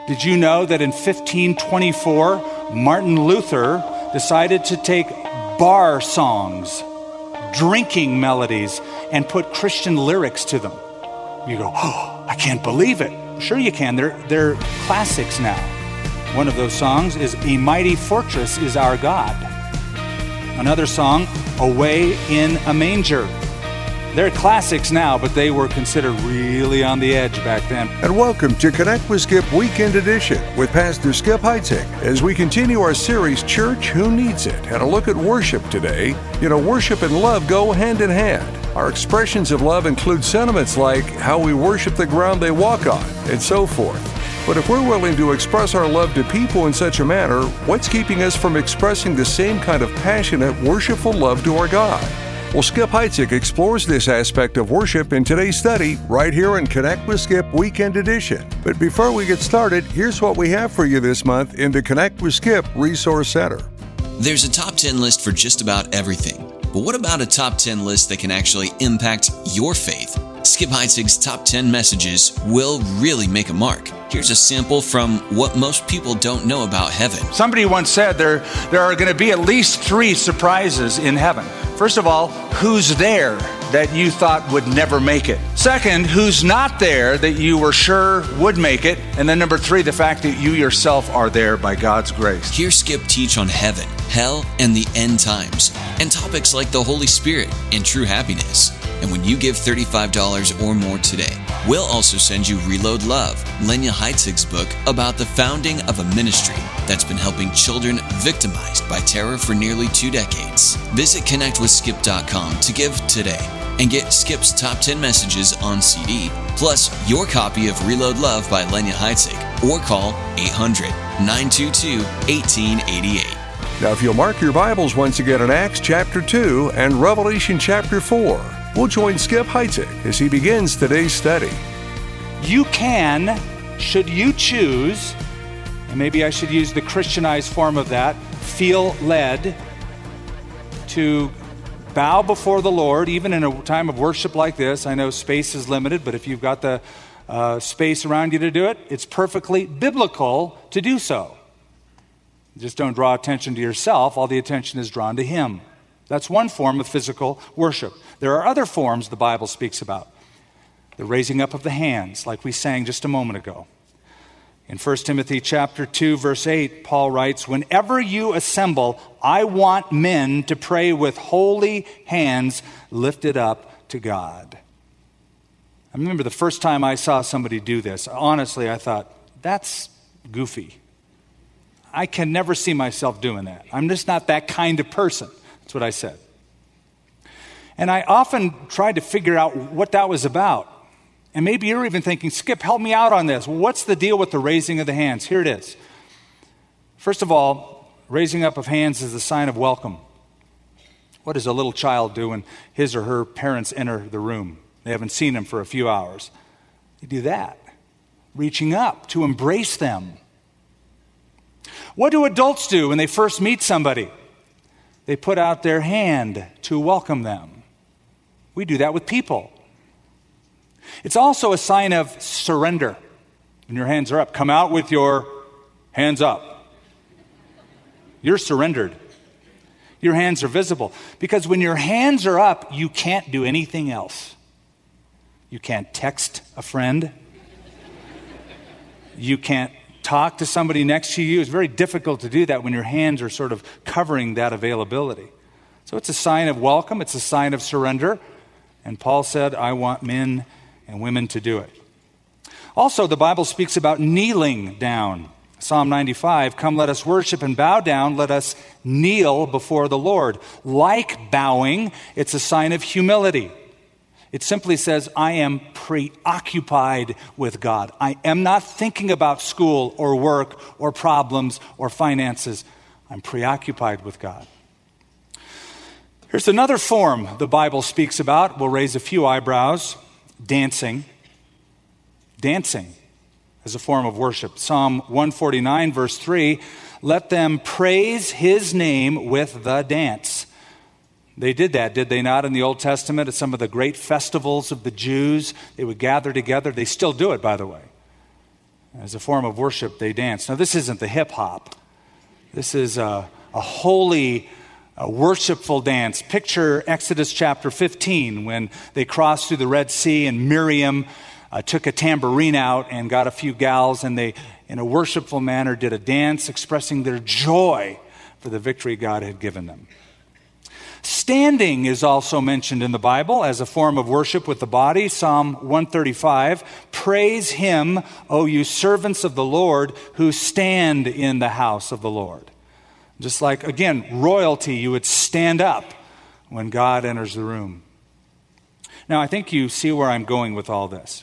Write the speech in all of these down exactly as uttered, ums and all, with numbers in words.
Did you know that in fifteen twenty-four, Martin Luther decided to take bar songs, drinking melodies, and put Christian lyrics to them? You go, oh, I can't believe it. Sure you can. They're, they're classics now. One of those songs is A Mighty Fortress Is Our God. Another song, Away in a Manger. They're classics now, but they were considered really on the edge back then. And welcome to Connect with Skip Weekend Edition with Pastor Skip Heitzig as we continue our series, Church Who Needs It, and a look at worship today. You know, worship and love go hand in hand. Our expressions of love include sentiments like how we worship the ground they walk on, and so forth. But if we're willing to express our love to people in such a manner, what's keeping us from expressing the same kind of passionate, worshipful love to our God? Well, Skip Heitzig explores this aspect of worship in today's study right here in Connect with Skip Weekend Edition. But before we get started, here's what we have for you this month in the Connect with Skip Resource Center. There's a top ten list for just about everything. But what about a top ten list that can actually impact your faith? Skip Heitzig's top ten messages will really make a mark. Here's a sample from what most people don't know about heaven. Somebody once said there, there are going to be at least three surprises in heaven. First of all, who's there that you thought would never make it? Second, who's not there that you were sure would make it? And then number three, the fact that you yourself are there by God's grace. Hear Skip teach on heaven, hell, and the end times, and topics like the Holy Spirit and true happiness. And when you give thirty-five dollars or more today, we'll also send you Reload Love, Lenya Heitzig's book about the founding of a ministry that's been helping children victimized by terror for nearly two decades. Visit connect with skip dot com to give today and get Skip's top ten messages on C D, plus your copy of Reload Love by Lenya Heitzig, or call eight hundred, nine two two, one eight eight eight. Now, if you'll mark your Bibles once again in Acts chapter two and Revelation chapter four, we'll join Skip Heitzig as he begins today's study. You can, should you choose, and maybe I should use the Christianized form of that, feel led to bow before the Lord, even in a time of worship like this. I know space is limited, but if you've got the uh, space around you to do it, it's perfectly biblical to do so. Just don't draw attention to yourself. All the attention is drawn to Him. That's one form of physical worship. There are other forms the Bible speaks about. The raising up of the hands, like we sang just a moment ago. In First Timothy chapter two, verse eight, Paul writes, "Whenever you assemble, I want men to pray with holy hands lifted up to God." I remember the first time I saw somebody do this. Honestly, I thought, that's goofy. I can never see myself doing that. I'm just not that kind of person. That's what I said. And I often tried to figure out what that was about. And maybe you're even thinking, Skip, help me out on this. What's the deal with the raising of the hands? Here it is. First of all, raising up of hands is a sign of welcome. What does a little child do when his or her parents enter the room? They haven't seen them for a few hours. They do that, reaching up to embrace them. What do adults do when they first meet somebody? They put out their hand to welcome them. We do that with people. It's also a sign of surrender. When your hands are up, come out with your hands up. You're surrendered. Your hands are visible. Because when your hands are up, you can't do anything else. You can't text a friend. You can't talk to somebody next to you. It's very difficult to do that when your hands are sort of covering that availability. So it's a sign of welcome. It's a sign of surrender. And Paul said, I want men and women to do it. Also, the Bible speaks about kneeling down. Psalm ninety-five, come let us worship and bow down. Let us kneel before the Lord. Like bowing, it's a sign of humility. It simply says, I am preoccupied with God. I am not thinking about school or work or problems or finances. I'm preoccupied with God. Here's another form the Bible speaks about. We'll raise a few eyebrows. Dancing. Dancing as a form of worship. Psalm one forty-nine, verse three, let them praise his name with the dance. They did that, did they not, in the Old Testament at some of the great festivals of the Jews? They would gather together. They still do it, by the way. As a form of worship, they dance. Now, this isn't the hip hop. This is a, a holy, a worshipful dance. Picture Exodus chapter fifteen when they crossed through the Red Sea and Miriam uh, took a tambourine out and got a few gals, and they, in a worshipful manner, did a dance expressing their joy for the victory God had given them. Standing is also mentioned in the Bible as a form of worship with the body. Psalm one thirty-five, praise him, O you servants of the Lord, who stand in the house of the Lord. Just like, again, royalty, you would stand up when God enters the room. Now, I think you see where I'm going with all this.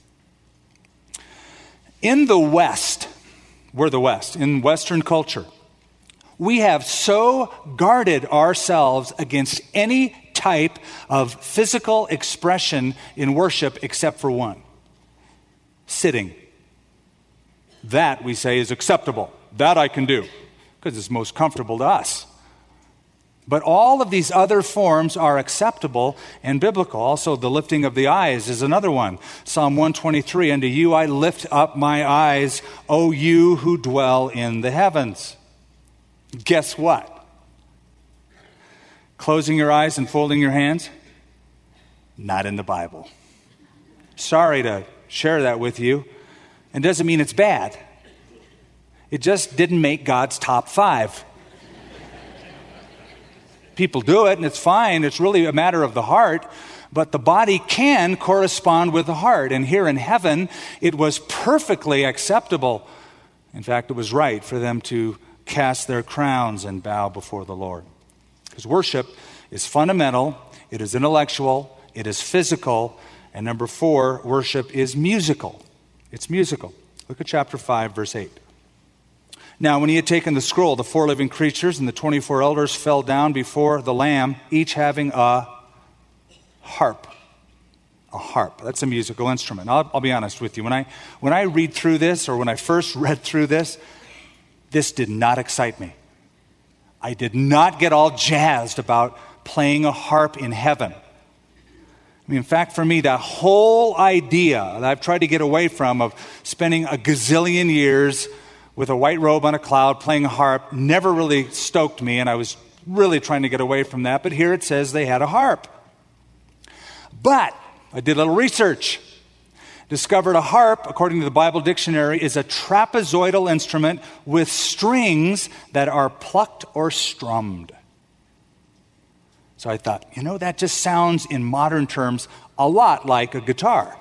In the West, we're the West, in Western culture, we have so guarded ourselves against any type of physical expression in worship except for one: sitting. That, we say, is acceptable. That I can do because it's most comfortable to us. But all of these other forms are acceptable and biblical. Also, the lifting of the eyes is another one. Psalm one twenty-three, unto you I lift up my eyes, O you who dwell in the heavens. Guess what? Closing your eyes and folding your hands? Not in the Bible. Sorry to share that with you. It doesn't mean it's bad. It just didn't make God's top five. People do it, and it's fine. It's really a matter of the heart. But the body can correspond with the heart. And here in heaven, it was perfectly acceptable. In fact, it was right for them to cast their crowns and bow before the Lord. Because worship is fundamental, it is intellectual, it is physical, and number four, worship is musical. It's musical. Look at chapter five, verse eight. Now, when he had taken the scroll, the four living creatures and the twenty-four elders fell down before the Lamb, each having a harp. A harp. That's a musical instrument. I'll, I'll be honest with you. When I, when I read through this, or when I first read through this, this did not excite me. I did not get all jazzed about playing a harp in heaven. I mean, in fact, for me, that whole idea that I've tried to get away from of spending a gazillion years with a white robe on a cloud playing a harp never really stoked me, and I was really trying to get away from that. But here it says they had a harp. But I did a little research. Discovered a harp, according to the Bible dictionary, is a trapezoidal instrument with strings that are plucked or strummed. So I thought, you know, that just sounds in modern terms a lot like a guitar.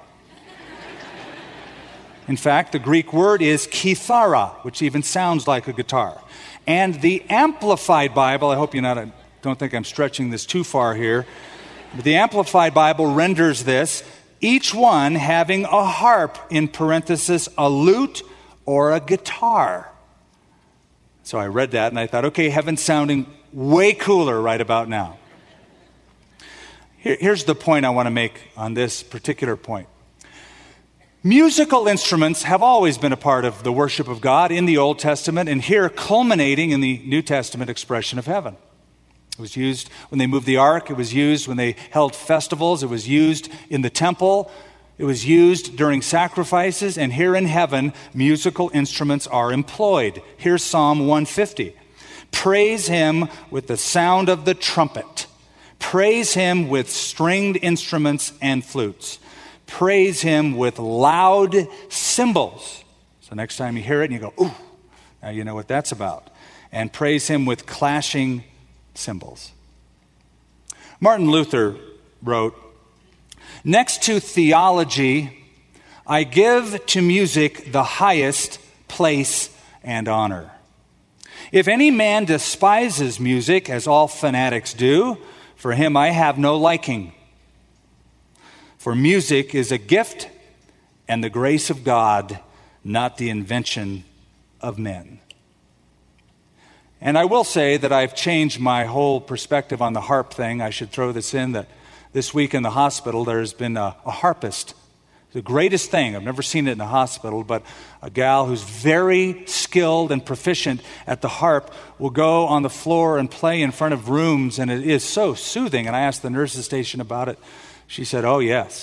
In fact, the Greek word is kithara, which even sounds like a guitar. And the Amplified Bible, I hope you not, I don't think I'm stretching this too far here, but the Amplified Bible renders this: each one having a harp, in parenthesis, a lute or a guitar. So I read that and I thought, okay, heaven's sounding way cooler right about now. Here, here's the point I want to make on this particular point. Musical instruments have always been a part of the worship of God in the Old Testament, and here culminating in the New Testament expression of heaven. It was used when they moved the ark. It was used when they held festivals. It was used in the temple. It was used during sacrifices. And here in heaven, musical instruments are employed. Here's Psalm one fifty. Praise him with the sound of the trumpet. Praise him with stringed instruments and flutes. Praise him with loud cymbals. So next time you hear it and you go, ooh, now you know what that's about. And praise him with clashing cymbals. Martin Luther wrote, next to theology, I give to music the highest place and honor. If any man despises music, as all fanatics do, for him I have no liking. For music is a gift and the grace of God, not the invention of men. And I will say that I've changed my whole perspective on the harp thing. I should throw this in, that this week in the hospital there's been a, a harpist. The greatest thing, I've never seen it in a hospital, but a gal who's very skilled and proficient at the harp will go on the floor and play in front of rooms, and it is so soothing. And I asked the nurses station about it. She said, oh yes,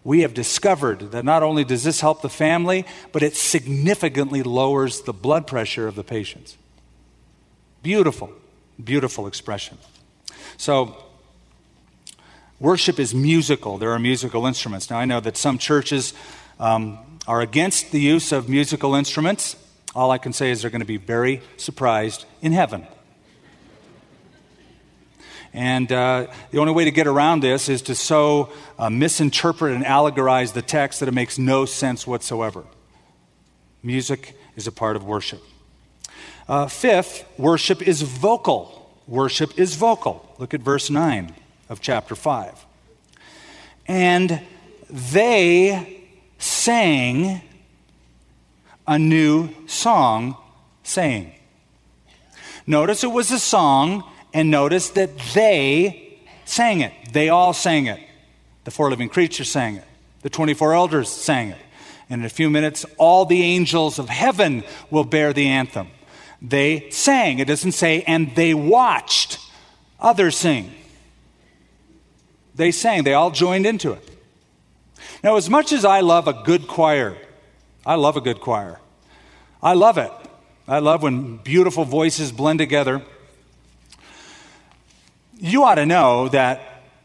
we have discovered that not only does this help the family, but it significantly lowers the blood pressure of the patients. Beautiful, beautiful expression. So, worship is musical. There are musical instruments. Now, I know that some churches um, are against the use of musical instruments. All I can say is they're going to be very surprised in heaven. And uh, the only way to get around this is to so uh, misinterpret and allegorize the text that it makes no sense whatsoever. Music is a part of worship. Uh, fifth, worship is vocal. Worship is vocal. Look at verse nine of chapter five. And they sang a new song, saying. Notice it was a song. And notice that they sang it. They all sang it. The four living creatures sang it. The twenty-four elders sang it. And in a few minutes, all the angels of heaven will bear the anthem. They sang. It doesn't say, and they watched others sing. They sang. They all joined into it. Now, as much as I love a good choir, I love a good choir. I love it. I love when beautiful voices blend together. You ought to know that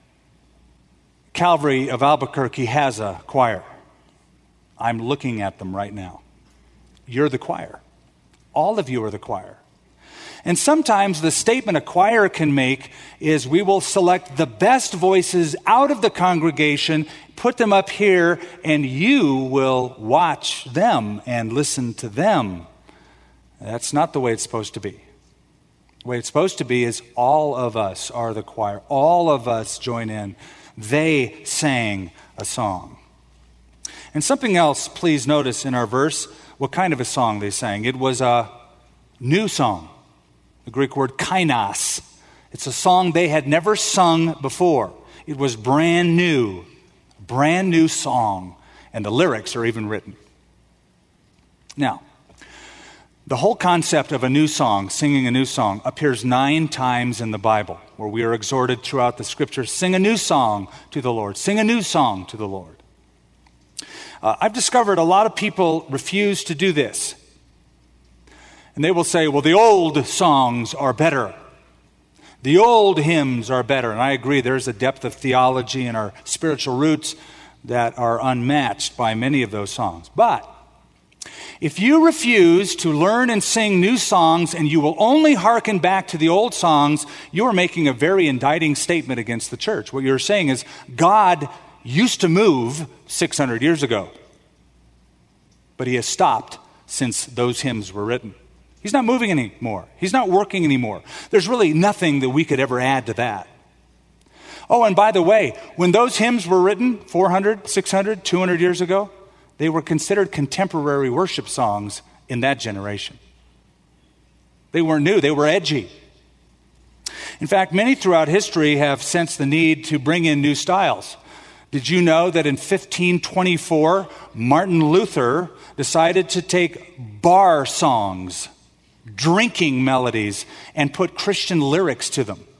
Calvary of Albuquerque has a choir. I'm looking at them right now. You're the choir. All of you are the choir. And sometimes the statement a choir can make is we will select the best voices out of the congregation, put them up here, and you will watch them and listen to them. That's not the way it's supposed to be. The way it's supposed to be is all of us are the choir. All of us join in. They sang a song. And something else, please notice in our verse, what kind of a song they sang. It was a new song. The Greek word kainos. It's a song they had never sung before. It was brand new. Brand new song. And the lyrics are even written. Now, the whole concept of a new song, singing a new song, appears nine times in the Bible, where we are exhorted throughout the Scriptures, sing a new song to the Lord. Sing a new song to the Lord. Uh, I've discovered a lot of people refuse to do this. And they will say, well, the old songs are better. The old hymns are better. And I agree, there's a depth of theology in our spiritual roots that are unmatched by many of those songs. But if you refuse to learn and sing new songs and you will only hearken back to the old songs, you are making a very indicting statement against the church. What you're saying is God used to move six hundred years ago, but he has stopped since those hymns were written. He's not moving anymore. He's not working anymore. There's really nothing that we could ever add to that. Oh, and by the way, when those hymns were written four hundred, six hundred, two hundred years ago, they were considered contemporary worship songs in that generation. They weren't new, they were edgy. In fact, many throughout history have sensed the need to bring in new styles. Did you know that in fifteen twenty-four, Martin Luther decided to take bar songs, drinking melodies, and put Christian lyrics to them?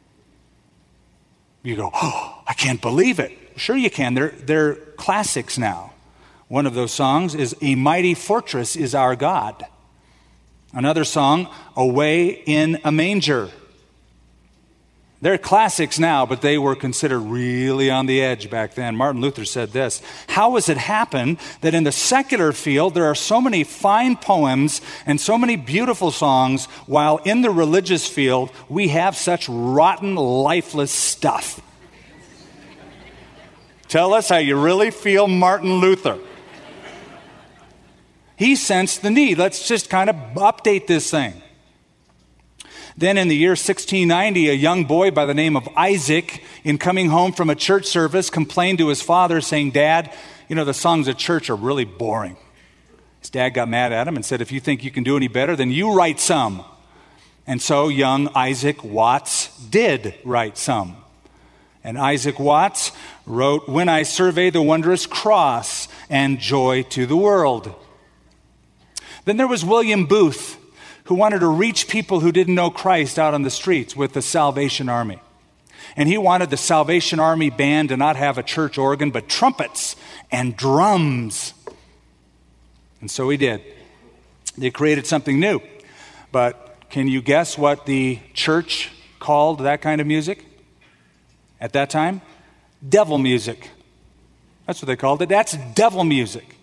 You go, oh, I can't believe it. Sure you can. They're, they're classics now. One of those songs is A Mighty Fortress is Our God. Another song, Away in a Manger. They're classics now, but they were considered really on the edge back then. Martin Luther said this, how has it happened that in the secular field there are so many fine poems and so many beautiful songs, while in the religious field we have such rotten, lifeless stuff? Tell us how you really feel, Martin Luther. He sensed the need. Let's just kind of update this thing. Then in the year sixteen ninety, a young boy by the name of Isaac, in coming home from a church service, complained to his father saying, Dad, you know, the songs at church are really boring. His dad got mad at him and said, if you think you can do any better, then you write some. And so young Isaac Watts did write some. And Isaac Watts wrote, When I Survey the Wondrous Cross and Joy to the World. Then there was William Booth, who wanted to reach people who didn't know Christ out on the streets with the Salvation Army. And he wanted the Salvation Army band to not have a church organ, but trumpets and drums. And so he did. They created something new. But can you guess what the church called that kind of music at that time? Devil music. That's what they called it. That's devil music.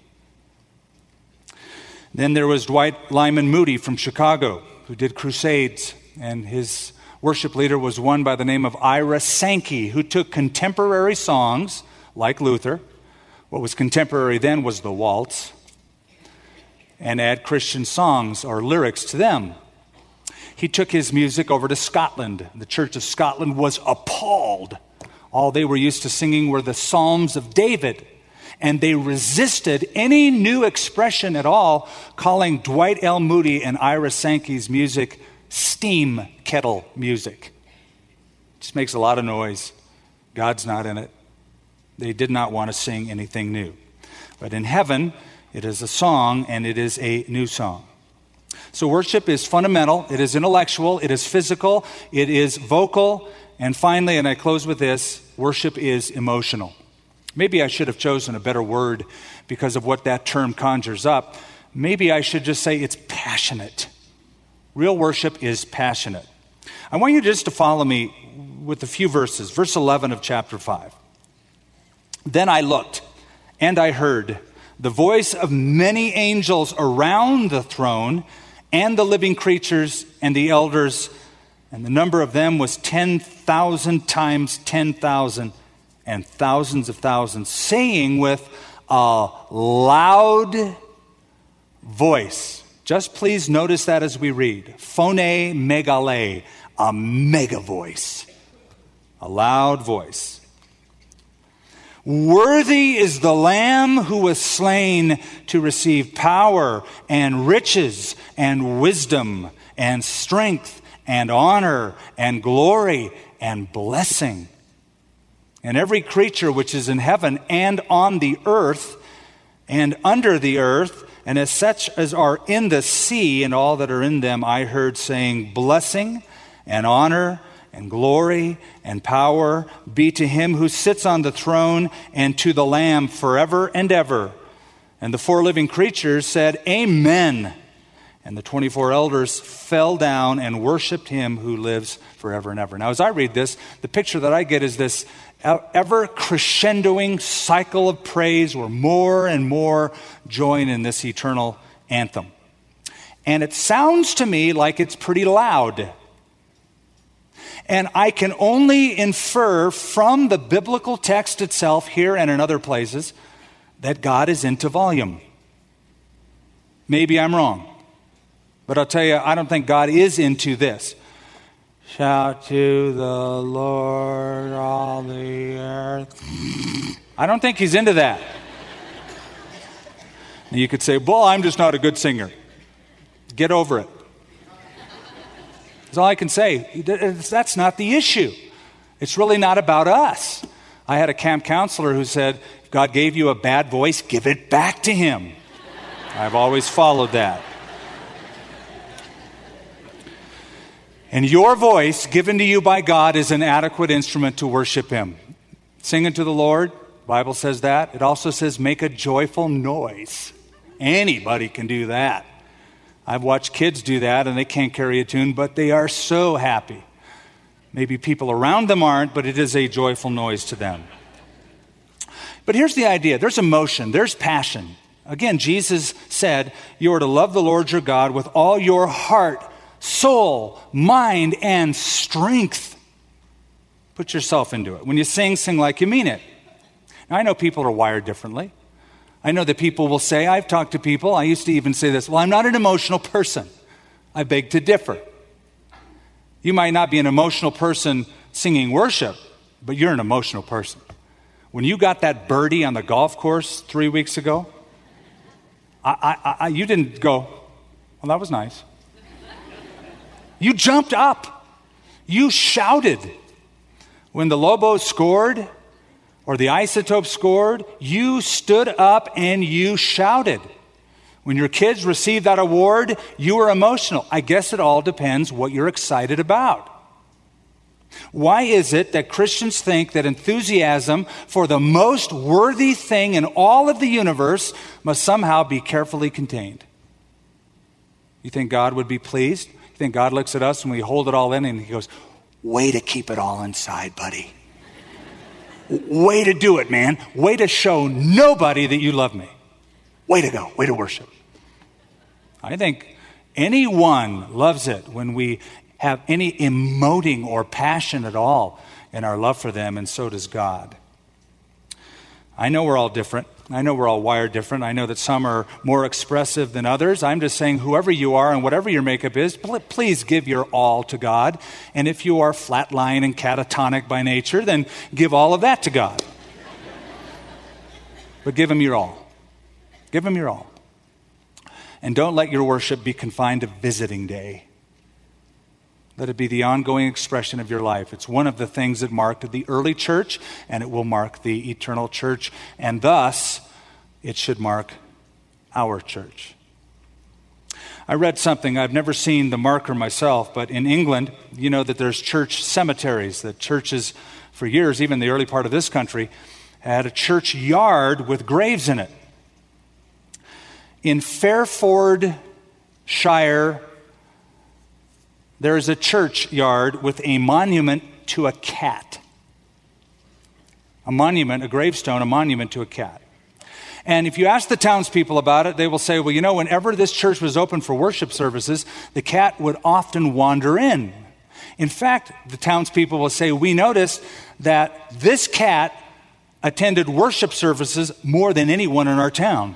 Then there was Dwight Lyman Moody from Chicago, who did crusades, and his worship leader was one by the name of Ira Sankey, who took contemporary songs, like Luther. What was contemporary then was the waltz, and add Christian songs or lyrics to them. He took his music over to Scotland. The Church of Scotland was appalled. All they were used to singing were the Psalms of David, and they resisted any new expression at all, calling Dwight L. Moody and Ira Sankey's music steam kettle music. It just makes a lot of noise. God's not in it. They did not want to sing anything new. But in heaven, it is a song, and it is a new song. So worship is fundamental, it is intellectual, it is physical, it is vocal, and finally, and I close with this, worship is emotional. Maybe I should have chosen a better word because of what that term conjures up. Maybe I should just say it's passionate. Real worship is passionate. I want you just to follow me with a few verses. Verse eleven of chapter five. Then I looked, and I heard the voice of many angels around the throne, and the living creatures and the elders, and the number of them was ten thousand times ten thousand, and thousands of thousands, saying with a loud voice. Just please notice that as we read. Phone megale, a mega voice. A loud voice. Worthy is the Lamb who was slain to receive power and riches and wisdom and strength and honor and glory and blessing. And every creature which is in heaven and on the earth and under the earth, and as such as are in the sea and all that are in them, I heard saying, blessing and honor and glory and power be to him who sits on the throne and to the Lamb forever and ever. And the four living creatures said, Amen. And the twenty-four elders fell down and worshiped him who lives forever and ever. Now, as I read this, the picture that I get is this ever crescendoing cycle of praise where more and more join in this eternal anthem. And it sounds to me like it's pretty loud. And I can only infer from the biblical text itself here and in other places that God is into volume. Maybe I'm wrong. But I'll tell you, I don't think God is into this. Shout to the Lord, all the earth. I don't think he's into that. And you could say, well, I'm just not a good singer. Get over it. That's all I can say. That's not the issue. It's really not about us. I had a camp counselor who said, if God gave you a bad voice, give it back to him. I've always followed that. And your voice given to you by God is an adequate instrument to worship him. Singing to the Lord, the Bible says that. It also says make a joyful noise. Anybody can do that. I've watched kids do that and they can't carry a tune, but they are so happy. Maybe people around them aren't, but it is a joyful noise to them. But here's the idea. There's emotion. There's passion. Again, Jesus said, you are to love the Lord your God with all your heart, soul, mind, and strength. Put yourself into it. When you sing, sing like you mean it. Now, I know people are wired differently. I know that people will say, I've talked to people, I used to even say this, well, I'm not an emotional person. I beg to differ. You might not be an emotional person singing worship, but you're an emotional person. When you got that birdie on the golf course three weeks ago, I, I, I, you didn't go, well, that was nice. You jumped up. You shouted. When the Lobos scored or the Isotopes scored, you stood up and you shouted. When your kids received that award, you were emotional. I guess it all depends what you're excited about. Why is it that Christians think that enthusiasm for the most worthy thing in all of the universe must somehow be carefully contained? You think God would be pleased? You think God looks at us and we hold it all in and he goes, way to keep it all inside, buddy. Way to do it, man. Way to show nobody that you love me. Way to go. Way to worship. I think anyone loves it when we have any emoting or passion at all in our love for them, and so does God. I know we're all different. I know we're all wired different. I know that some are more expressive than others. I'm just saying whoever you are and whatever your makeup is, please give your all to God. And if you are flatline and catatonic by nature, then give all of that to God. But give him your all. Give him your all. And don't let your worship be confined to visiting day. Let it be the ongoing expression of your life. It's one of the things that marked the early church, and it will mark the eternal church, and thus it should mark our church. I read something, I've never seen the marker myself, but in England, you know that there's church cemeteries, that churches for years, even the early part of this country, had a church yard with graves in it. In Fairfordshire, there is a churchyard with a monument to a cat. A monument, a gravestone, a monument to a cat. And if you ask the townspeople about it, they will say, well, you know, whenever this church was open for worship services, the cat would often wander in. In fact, the townspeople will say, we noticed that this cat attended worship services more than anyone in our town.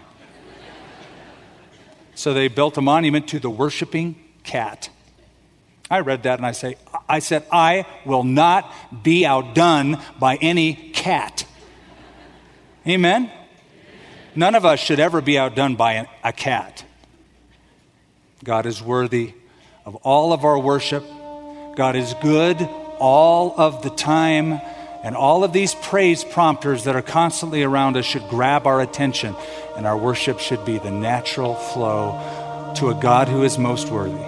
So they built a monument to the worshiping cat. I read that and I say, I said, I will not be outdone by any cat. Amen? None of us should ever be outdone by a, a cat. God is worthy of all of our worship. God is good all of the time. And all of these praise prompters that are constantly around us should grab our attention. And our worship should be the natural flow to a God who is most worthy.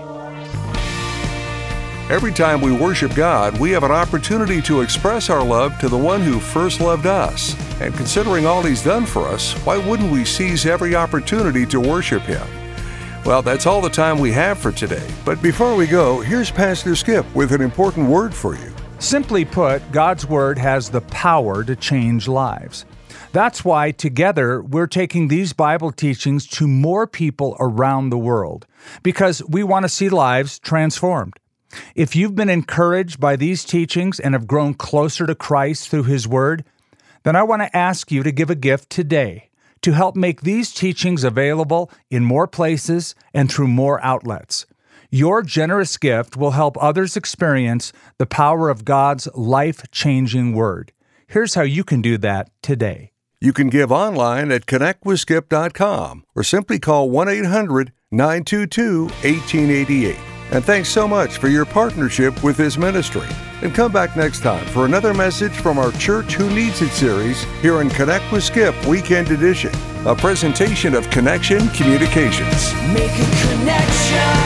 Every time we worship God, we have an opportunity to express our love to the one who first loved us. And considering all he's done for us, why wouldn't we seize every opportunity to worship him? Well, that's all the time we have for today. But before we go, here's Pastor Skip with an important word for you. Simply put, God's Word has the power to change lives. That's why together we're taking these Bible teachings to more people around the world, because we want to see lives transformed. If you've been encouraged by these teachings and have grown closer to Christ through His Word, then I want to ask you to give a gift today to help make these teachings available in more places and through more outlets. Your generous gift will help others experience the power of God's life-changing Word. Here's how you can do that today. You can give online at connect with skip dot com or simply call one eight hundred nine two two one eight eight eight. And thanks so much for your partnership with this ministry. And come back next time for another message from our Church Who Needs It series here in Connect with Skip Weekend Edition, a presentation of Connection Communications. Make a connection.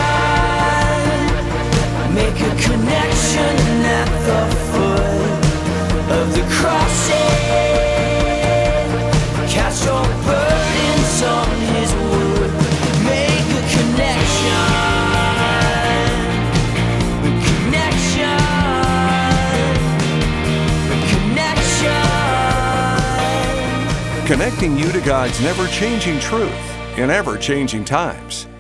Make a connection at the foot of the cross. Cast your burdens on His word. Make a connection. Connection. Connection. Connecting you to God's never-changing truth in ever-changing times.